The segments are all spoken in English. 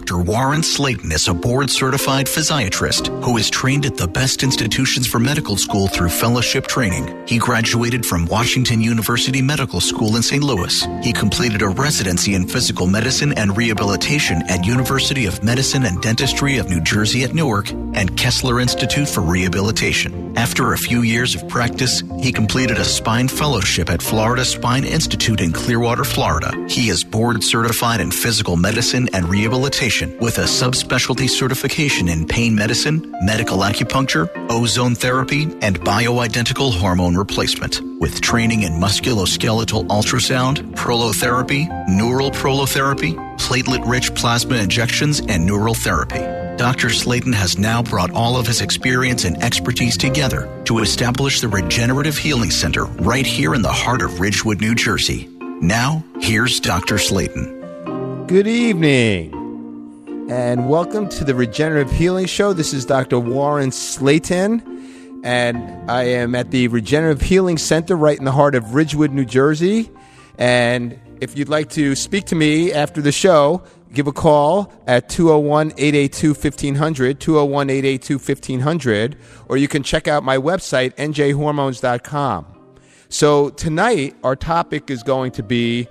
Dr. Warren Slayton is a board-certified physiatrist who is trained at the best institutions for medical school through fellowship training. He graduated from Washington University Medical School in St. Louis. He completed a residency in physical medicine and rehabilitation at University of Medicine and Dentistry of New Jersey at Newark and Kessler Institute for Rehabilitation. After a few years of practice, he completed a spine fellowship at Florida Spine Institute in Clearwater, Florida. He is board-certified in physical medicine and rehabilitation with a subspecialty certification in pain medicine, medical acupuncture, ozone therapy, and bioidentical hormone replacement, with training in musculoskeletal ultrasound, prolotherapy, neural prolotherapy, platelet-rich plasma injections, and neural therapy. Dr. Slayton has now brought all of his experience and expertise together to establish the Regenerative Healing Center right here in the heart of Ridgewood, New Jersey. Now, here's Dr. Slayton. Good evening, and welcome to the Regenerative Healing Show. This is Dr. Warren Slayton, and I am at the Regenerative Healing Center right in the heart of Ridgewood, New Jersey. And if you'd like to speak to me after the show, give a call at 201-882-1500, 201-882-1500, or you can check out my website, njhormones.com. So tonight, our topic is going to be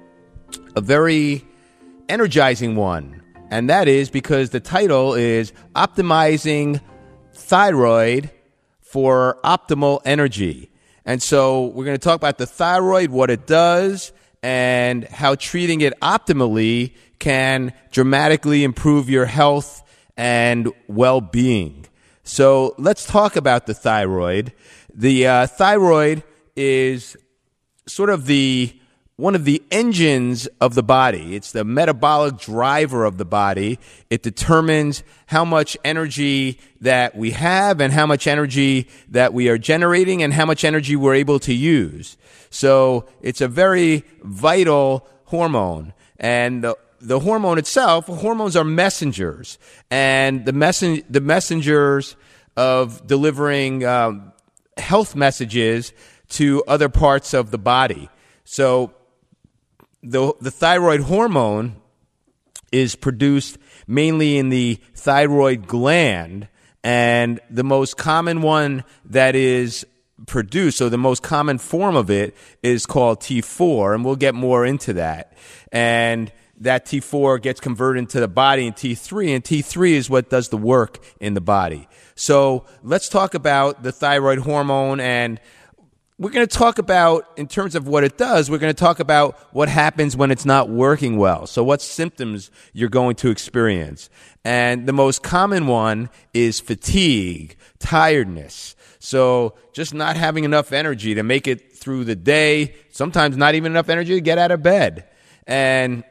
a very energizing one, and that is because the title is Optimizing Thyroid for Optimal Energy. And so we're going to talk about the thyroid, what it does, and how treating it optimally can dramatically improve your health and well-being. So let's talk about the thyroid. The thyroid is sort of one of the engines of the body. It's the metabolic driver of the body. It determines how much energy that we have and how much energy that we are generating and how much energy we're able to use. So it's a very vital hormone. And the hormone itself, hormones are messengers. And the messengers of delivering health messages to other parts of the body. So the thyroid hormone is produced mainly in the thyroid gland, and the most common one that is produced, so the most common form of it, is called T4, and we'll get more into that. And that T4 gets converted into the body in T3, and T3 is what does the work in the body. So let's talk about the thyroid hormone, and we're going to talk about, in terms of what it does, we're going to talk about what happens when it's not working well. So what symptoms you're going to experience. And the most common one is fatigue, tiredness. So just not having enough energy to make it through the day, sometimes not even enough energy to get out of bed. And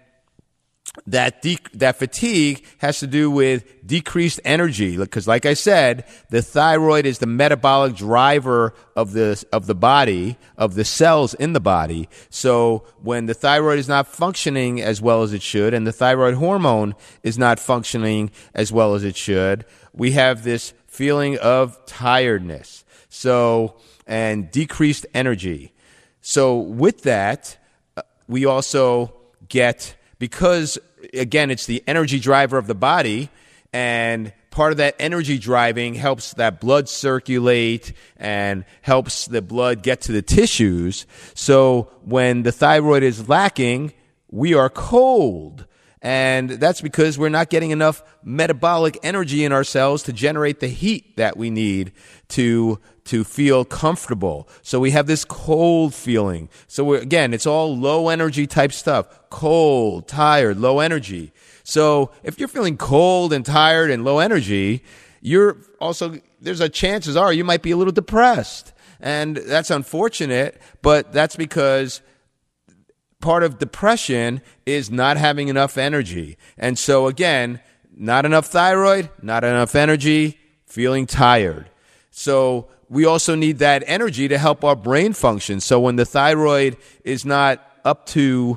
that fatigue has to do with decreased energy, because like I said, the thyroid is the metabolic driver of the body, of the cells in the body. So when the thyroid is not functioning as well as it should, and the thyroid hormone is not functioning as well as it should, we have this feeling of tiredness. So, and decreased energy. So with that, we also get, because, again, it's the energy driver of the body, and part of that energy driving helps that blood circulate and helps the blood get to the tissues. So when the thyroid is lacking, we are cold. And that's because we're not getting enough metabolic energy in our cells to generate the heat that we need to feel comfortable. So we have this cold feeling. So again, it's all low energy type stuff. Cold, tired, low energy. So if you're feeling cold and tired and low energy, there's a chances are you might be a little depressed. And that's unfortunate, but that's because part of depression is not having enough energy. And so again, not enough thyroid, not enough energy, feeling tired. So we also need that energy to help our brain function. So when the thyroid is not up to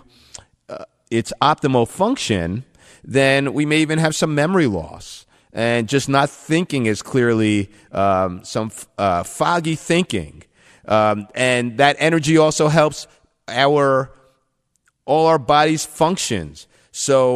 its optimal function, then we may even have some memory loss and just not thinking as clearly, some foggy thinking. And that energy also helps all our body's functions. So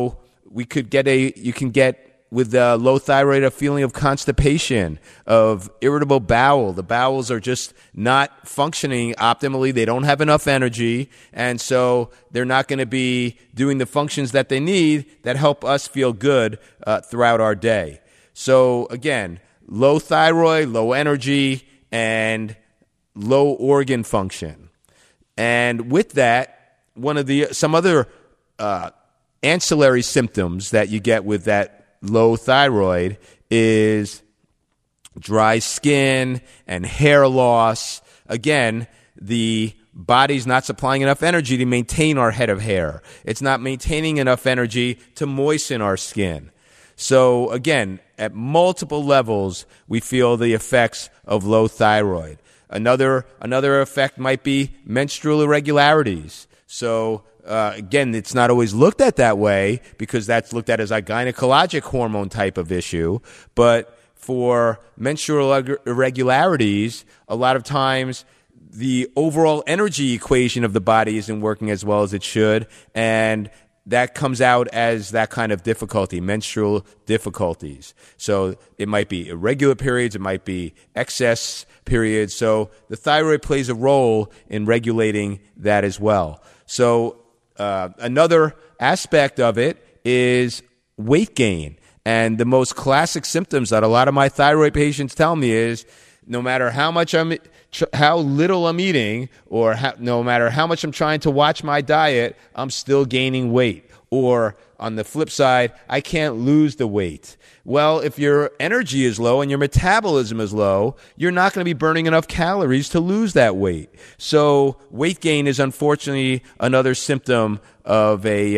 you can get with low thyroid a feeling of constipation, of irritable bowel. The bowels are just not functioning optimally. They don't have enough energy, and so they're not going to be doing the functions that they need that help us feel good throughout our day. So again, low thyroid, low energy, and low organ function. And with that, some other ancillary symptoms that you get with that low thyroid is dry skin and hair loss. Again, the body's not supplying enough energy to maintain our head of hair. It's not maintaining enough energy to moisten our skin. So again, at multiple levels, we feel the effects of low thyroid. Another effect might be menstrual irregularities. So again, it's not always looked at that way because that's looked at as a gynecologic hormone type of issue. But for menstrual irregularities, a lot of times the overall energy equation of the body isn't working as well as it should, and that comes out as that kind of difficulty, menstrual difficulties. So it might be irregular periods, it might be excess periods. So the thyroid plays a role in regulating that as well. So another aspect of it is weight gain. And the most classic symptoms that a lot of my thyroid patients tell me is no matter how little I'm eating, or no matter how much I'm trying to watch my diet, I'm still gaining weight. Or on the flip side, I can't lose the weight. Well, if your energy is low and your metabolism is low, you're not going to be burning enough calories to lose that weight. So weight gain is unfortunately another symptom of a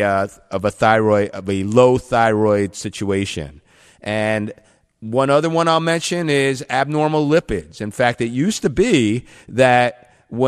low thyroid situation. And one other one I'll mention is abnormal lipids. In fact, it used to be that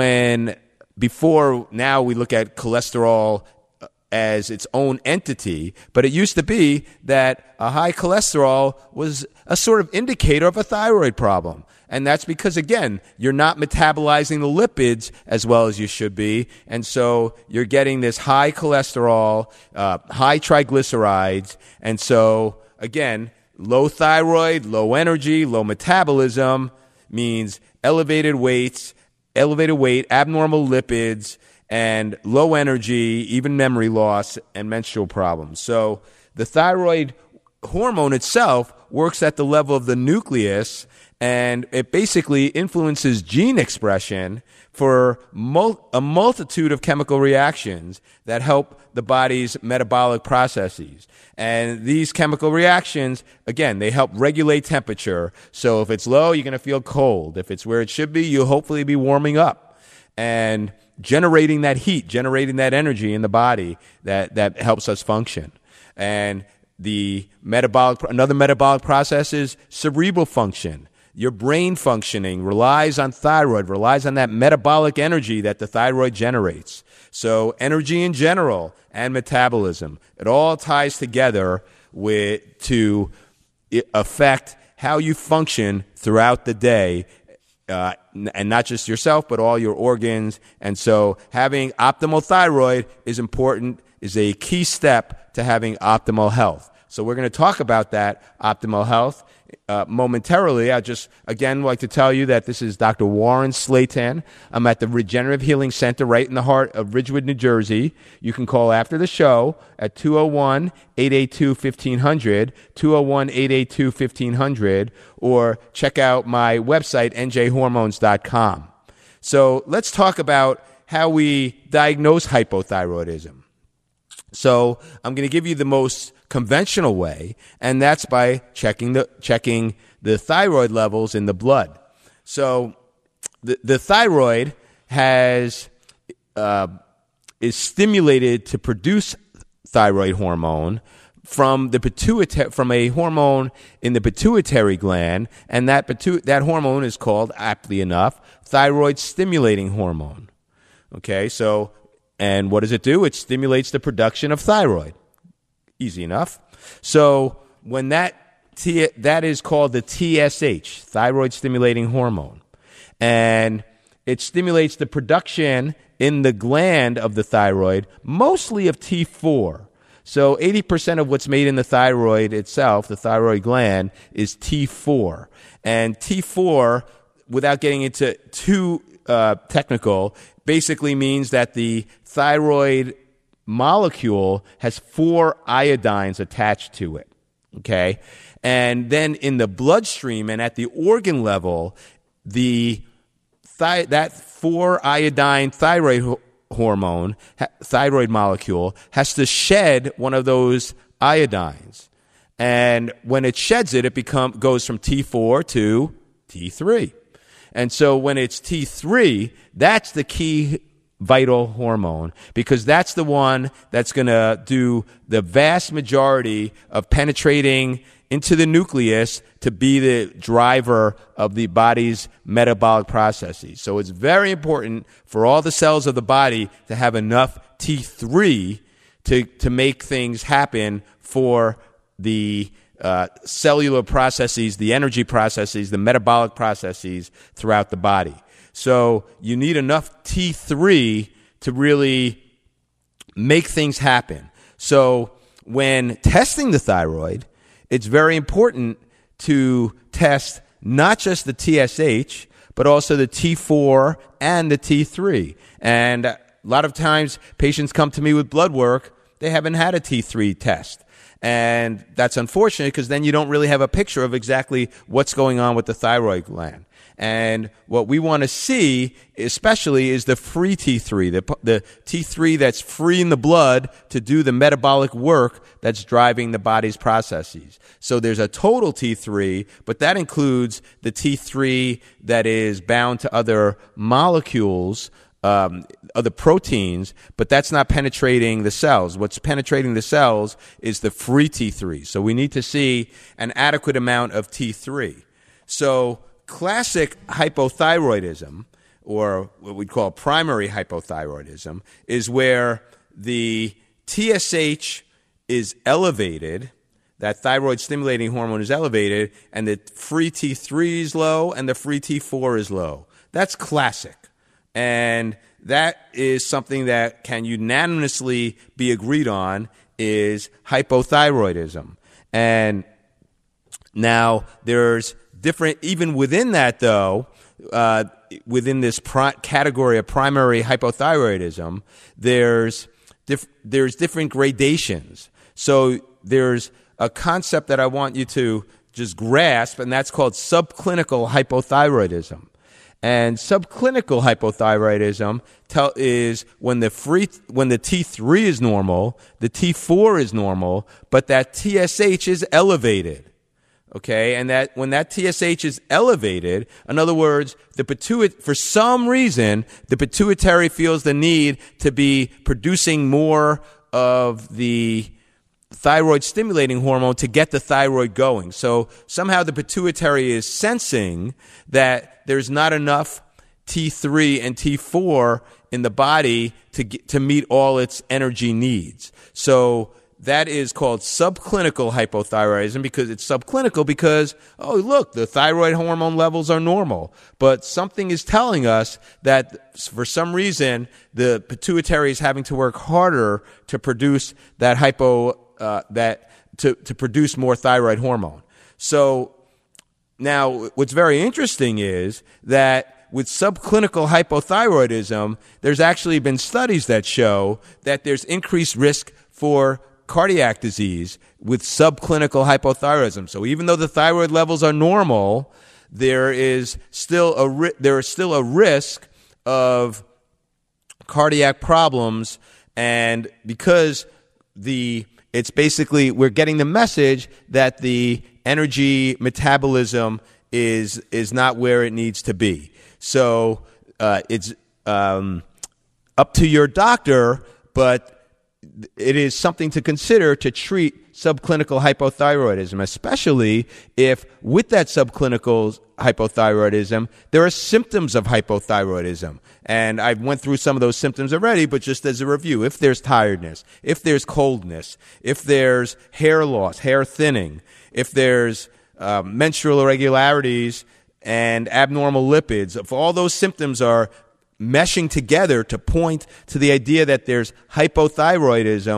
now we look at cholesterol as its own entity, but it used to be that a high cholesterol was a sort of indicator of a thyroid problem. And that's because, again, you're not metabolizing the lipids as well as you should be, and so you're getting this high cholesterol, high triglycerides, and so, again, low thyroid, low energy, low metabolism means elevated weight, abnormal lipids, and low energy, even memory loss, and menstrual problems. So the thyroid hormone itself works at the level of the nucleus, and it basically influences gene expression for a multitude of chemical reactions that help the body's metabolic processes. And these chemical reactions, again, they help regulate temperature. So if it's low, you're going to feel cold. If it's where it should be, you'll hopefully be warming up. And generating that heat, generating that energy in the body that helps us function. And another metabolic process is cerebral function. Your brain functioning relies on thyroid, relies on that metabolic energy that the thyroid generates. So energy in general and metabolism, it all ties together to affect how you function throughout the day, and not just yourself, but all your organs. And so having optimal thyroid is important, is a key step to having optimal health. So we're going to talk about that optimal health momentarily. I just, again, like to tell you that this is Dr. Warren Slayton. I'm at the Regenerative Healing Center right in the heart of Ridgewood, New Jersey. You can call after the show at 201-882-1500, 201-882-1500, or check out my website, njhormones.com. So let's talk about how we diagnose hypothyroidism. So I'm going to give you the most conventional way, and that's by checking the thyroid levels in the blood. So the thyroid is stimulated to produce thyroid hormone from a hormone in the pituitary gland, and that hormone is called, aptly enough, thyroid stimulating hormone. Okay, so, and what does it do? It stimulates the production of thyroid. Easy enough. So when that is called the TSH, thyroid stimulating hormone, and it stimulates the production in the gland of the thyroid, mostly of T4. So 80% of what's made in the thyroid itself, the thyroid gland, is T4. And T4, without getting into too technical, basically means that the thyroid molecule has 4 iodines attached to it. Okay? And then in the bloodstream and at the organ level, that 4-iodine thyroid hormone, thyroid molecule, has to shed one of those iodines. And when it sheds it, goes from T4 to T3. And so when it's T3, that's the key vital hormone, because that's the one that's going to do the vast majority of penetrating into the nucleus to be the driver of the body's metabolic processes. So it's very important for all the cells of the body to have enough T3 to make things happen for the cellular processes, the energy processes, the metabolic processes throughout the body. So you need enough T3 to really make things happen. So when testing the thyroid, it's very important to test not just the TSH, but also the T4 and the T3. And a lot of times patients come to me with blood work, they haven't had a T3 test. And that's unfortunate, because then you don't really have a picture of exactly what's going on with the thyroid gland. And what we want to see, especially, is the free T3, the T3 that's free in the blood to do the metabolic work that's driving the body's processes. So there's a total T3, but that includes the T3 that is bound to other molecules, other proteins, but that's not penetrating the cells. What's penetrating the cells is the free T3. So we need to see an adequate amount of T3. So classic hypothyroidism, or what we call primary hypothyroidism, is where the TSH is elevated, that thyroid stimulating hormone is elevated, and the free T3 is low and the free T4 is low. That's classic. And that is something that can unanimously be agreed on is hypothyroidism. And now there's different, even within that though, within this category of primary hypothyroidism, there's different gradations. So there's a concept that I want you to just grasp, and that's called subclinical hypothyroidism. And subclinical hypothyroidism is when the T3 is normal, the T4 is normal, but that TSH is elevated. Okay, and that when that TSH is elevated, in other words, for some reason, the pituitary feels the need to be producing more of the thyroid stimulating hormone to get the thyroid going. So somehow the pituitary is sensing that there's not enough T3 and T4 in the body to meet all its energy needs. So that is called subclinical hypothyroidism, because it's subclinical because, oh, look, the thyroid hormone levels are normal. But something is telling us that for some reason the pituitary is having to work harder to produce that to produce more thyroid hormone. So now what's very interesting is that with subclinical hypothyroidism, there's actually been studies that show that there's increased risk for cardiac disease with subclinical hypothyroidism. So even though the thyroid levels are normal, there is still a risk of cardiac problems, and because it's basically, we're getting the message that the energy metabolism is not where it needs to be. So it's up to your doctor, but it is something to consider to treat subclinical hypothyroidism, especially if with that subclinical hypothyroidism, there are symptoms of hypothyroidism. And I went through some of those symptoms already, but just as a review, if there's tiredness, if there's coldness, if there's hair loss, hair thinning, if there's menstrual irregularities and abnormal lipids, if all those symptoms are meshing together to point to the idea that there's hypothyroidism,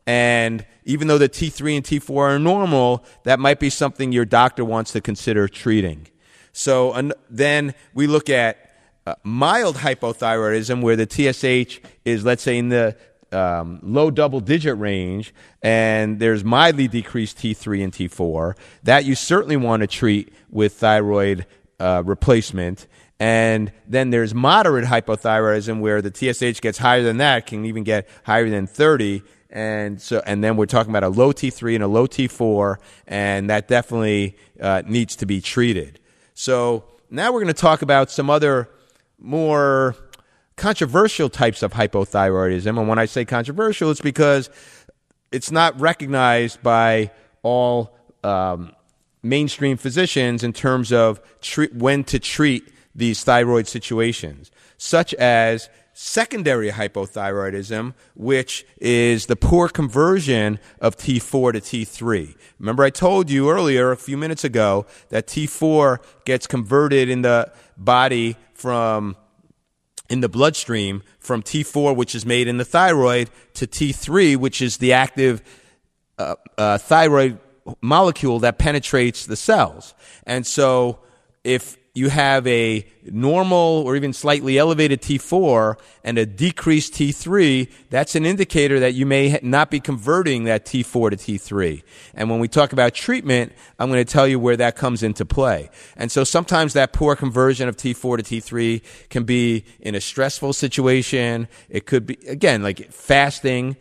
And even though the T3 and T4 are normal, that might be something your doctor wants to consider treating. So then we look at mild hypothyroidism, where the TSH is, let's say, in the low double-digit range, and there's mildly decreased T3 and T4. That you certainly want to treat with thyroid replacement. And then there's moderate hypothyroidism, where the TSH gets higher than that, can even get higher than 30. And then we're talking about a low T3 and a low T4, and that definitely needs to be treated. So now we're going to talk about some other more controversial types of hypothyroidism. And when I say controversial, it's because it's not recognized by all mainstream physicians in terms of when to treat these thyroid situations, such as secondary hypothyroidism, which is the poor conversion of T4 to T3. Remember, I told you earlier, a few minutes ago, that T4 gets converted in the body in the bloodstream from T4, which is made in the thyroid, to T3, which is the active thyroid molecule that penetrates the cells. And so if you have a normal or even slightly elevated T4 and a decreased T3, that's an indicator that you may not be converting that T4 to T3. And when we talk about treatment, I'm going to tell you where that comes into play. And so sometimes that poor conversion of T4 to T3 can be in a stressful situation. It could be, again, like fasting,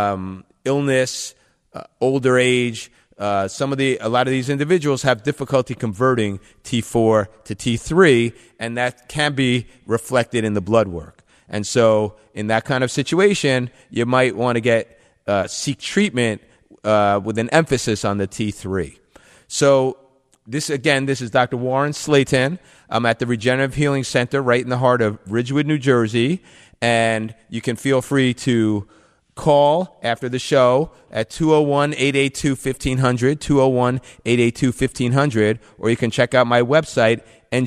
illness, older age. A lot of these individuals have difficulty converting T4 to T3, and that can be reflected in the blood work. And so in that kind of situation, you might want to seek treatment with an emphasis on the T3. So this is Dr. Warren Slayton. I'm at the Regenerative Healing Center right in the heart of Ridgewood, New Jersey, and you can feel free to call after the show at 201-882-1500, 201-882-1500, or you can check out my website,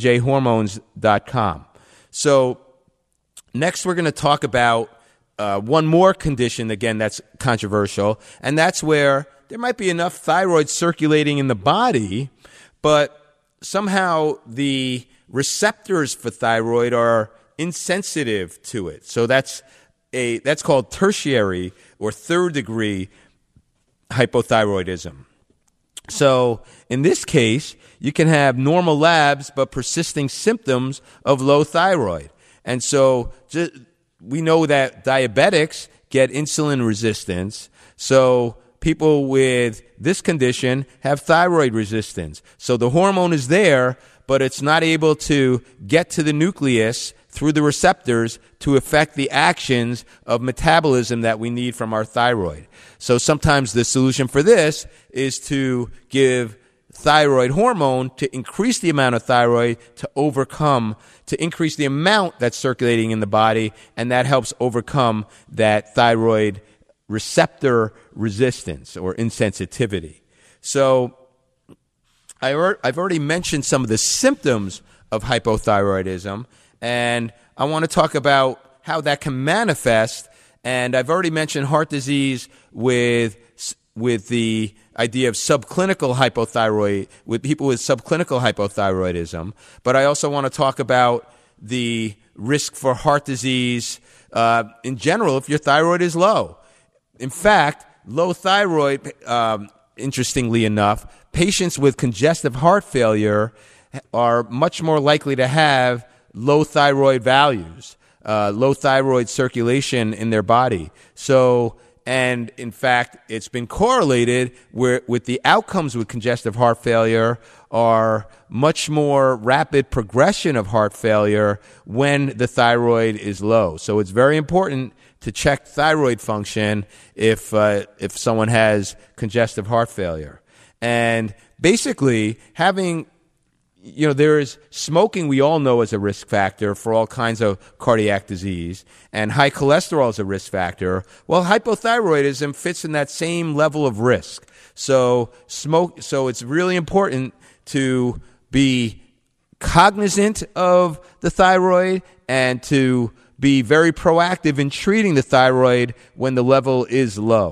njhormones.com. So next we're going to talk about one more condition, again, that's controversial, and that's where there might be enough thyroid circulating in the body, but somehow the receptors for thyroid are insensitive to it. So that's called tertiary or third degree hypothyroidism. So in this case, you can have normal labs but persisting symptoms of low thyroid. And so we know that diabetics get insulin resistance. So people with this condition have thyroid resistance. So the hormone is there, but it's not able to get to the nucleus through the receptors to affect the actions of metabolism that we need from our thyroid. So sometimes the solution for this is to give thyroid hormone to increase the amount of thyroid to increase the amount that's circulating in the body, and that helps overcome that thyroid receptor resistance or insensitivity. So I've already mentioned some of the symptoms of hypothyroidism, and I want to talk about how that can manifest. And I've already mentioned heart disease with the idea of subclinical hypothyroid, with people with subclinical hypothyroidism. But I also want to talk about the risk for heart disease in general if your thyroid is low. In fact, low thyroid, interestingly enough, patients with congestive heart failure are much more likely to have low thyroid values, low thyroid circulation in their body. So, and in fact, it's been correlated with the outcomes with congestive heart failure are much more rapid progression of heart failure when the thyroid is low. So it's very important to check thyroid function if someone has congestive heart failure. And basically having, there is smoking, we all know, is a risk factor for all kinds of cardiac disease, and high cholesterol is a risk factor. Well, hypothyroidism fits in that same level of risk. So it's really important to be cognizant of the thyroid and to be very proactive in treating the thyroid when the level is low.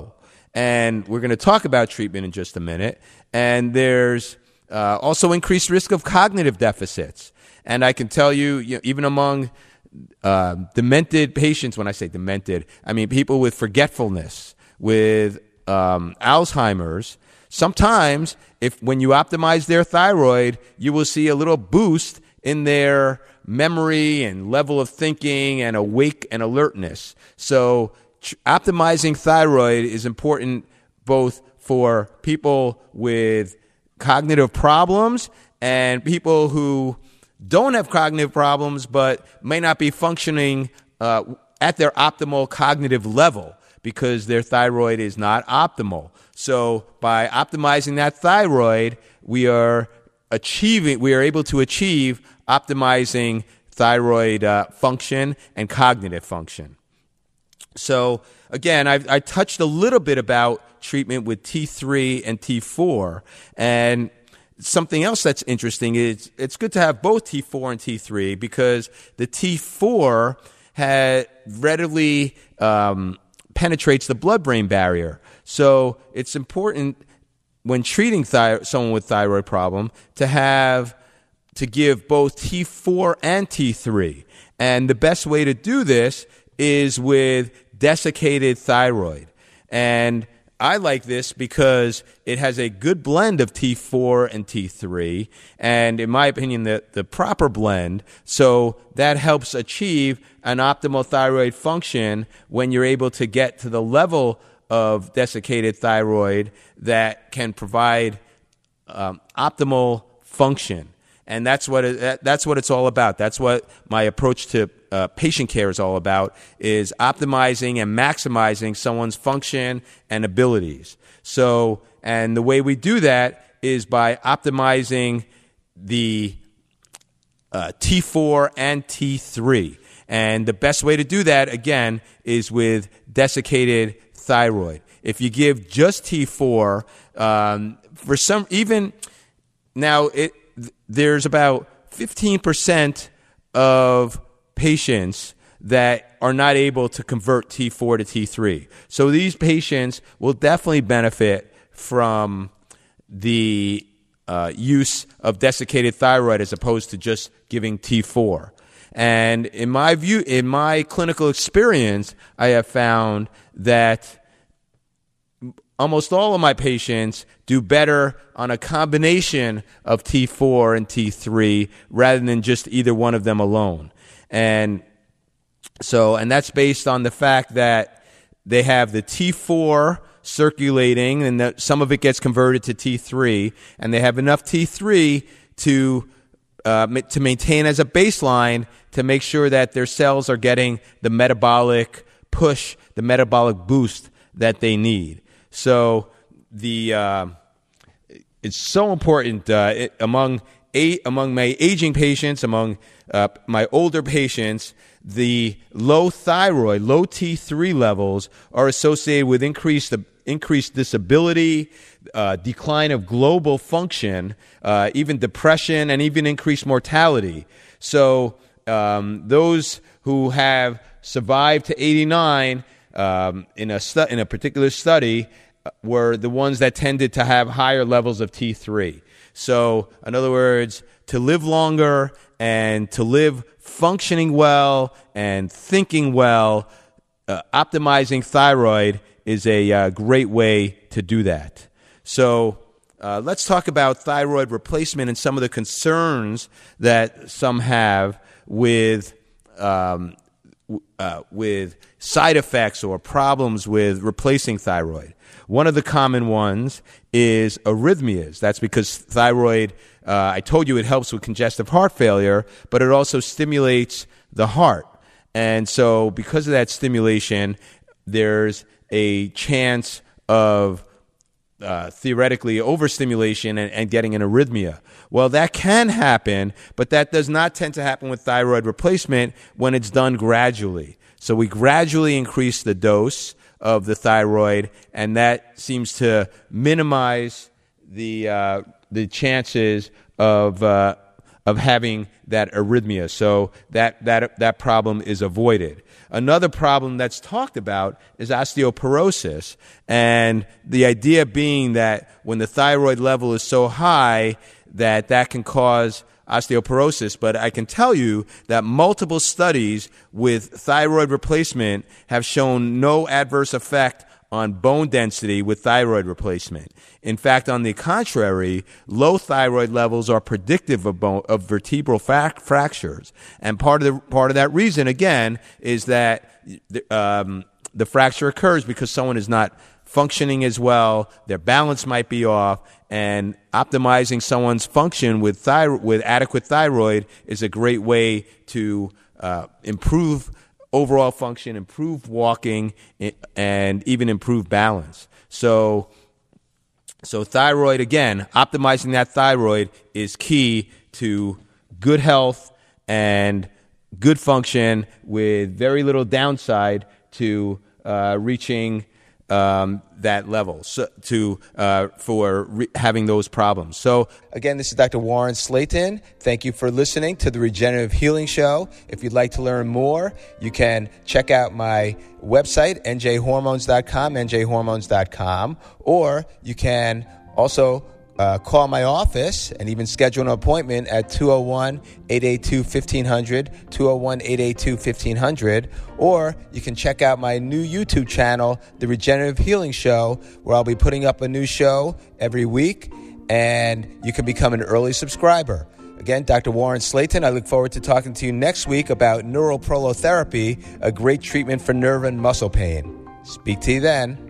And we're going to talk about treatment in just a minute. And there's also increased risk of cognitive deficits. And I can tell you, even among demented patients, when I say demented, I mean people with forgetfulness, with Alzheimer's, sometimes when you optimize their thyroid, you will see a little boost in their memory and level of thinking and awake and alertness. So optimizing thyroid is important both for people with cognitive problems and people who don't have cognitive problems but may not be functioning at their optimal cognitive level because their thyroid is not optimal. So by optimizing that thyroid, we are able to achieve optimizing thyroid function and cognitive function. So again, I touched a little bit about treatment with T3 and T4, and something else that's interesting is it's good to have both T4 and T3 because the T4 readily penetrates the blood-brain barrier. So it's important when treating someone with thyroid problem to give both T4 and T3. And the best way to do this is with desiccated thyroid. And I like this because it has a good blend of T4 and T3, and in my opinion, the proper blend. So that helps achieve an optimal thyroid function when you're able to get to the level of desiccated thyroid that can provide optimal function. And that's what it's all about. That's what my approach to patient care is all about, is optimizing and maximizing someone's function and abilities. So, and the way we do that is by optimizing the T4 and T3. And the best way to do that, again, is with desiccated thyroid. If you give just T4, for some, even now, there's about 15% of patients that are not able to convert T4 to T3. So these patients will definitely benefit from the use of desiccated thyroid as opposed to just giving T4. And in my view, in my clinical experience, I have found that almost all of my patients do better on a combination of T4 and T3 rather than just either one of them alone. And that's based on the fact that they have the T4 circulating and that some of it gets converted to T3, and they have enough T3 to maintain as a baseline to make sure that their cells are getting the metabolic push, the metabolic boost that they need. So it's so important among my aging patients, among my older patients. The low thyroid, low T3 levels are associated with increased disability, decline of global function, even depression, and even increased mortality. So those who have survived to 89 in a particular study were the ones that tended to have higher levels of T3. So, in other words, to live longer and to live functioning well and thinking well, optimizing thyroid is a great way to do that. So, let's talk about thyroid replacement and some of the concerns that some have with side effects or problems with replacing thyroid. One of the common ones is arrhythmias. That's because thyroid, I told you it helps with congestive heart failure, but it also stimulates the heart. And so because of that stimulation, there's a chance of theoretically overstimulation and getting an arrhythmia. Well, that can happen, but that does not tend to happen with thyroid replacement when it's done gradually. So we gradually increase the dose of the thyroid, and that seems to minimize the chances of having that arrhythmia. So that problem is avoided. Another problem that's talked about is osteoporosis, and the idea being that when the thyroid level is so high that can cause osteoporosis. But I can tell you that multiple studies with thyroid replacement have shown no adverse effect on bone density with thyroid replacement. In fact, on the contrary, low thyroid levels are predictive of vertebral fractures. And part of that reason, again, is that the fracture occurs because someone is not functioning as well, their balance might be off, and optimizing someone's function with adequate thyroid is a great way to improve overall function, improve walking, and even improve balance. So thyroid, again, optimizing that thyroid is key to good health and good function with very little downside to reaching that level, having those problems. So again, this is Dr. Warren Slayton. Thank you for listening to the Regenerative Healing Show. If you'd like to learn more, you can check out my website, njhormones.com, or you can also call my office and even schedule an appointment at 201-882-1500, 201-882-1500, or you can check out my new YouTube channel, The Regenerative Healing Show, where I'll be putting up a new show every week, and you can become an early subscriber. Again, Dr. Warren Slayton, I look forward to talking to you next week about neural prolotherapy, a great treatment for nerve and muscle pain. Speak to you then.